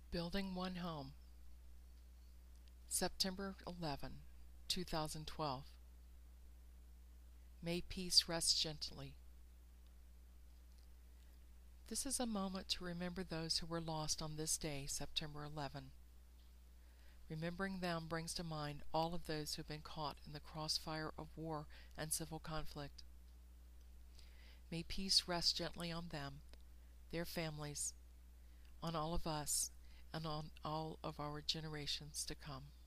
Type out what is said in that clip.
Building One Home, September 11, 2012. May peace rest gently. This is a moment to remember those who were lost on this day, September 11. Remembering them brings to mind all of those who have been caught in the crossfire of war and civil conflict. May peace rest gently on them, their families, on all of us, and on all of our generations to come.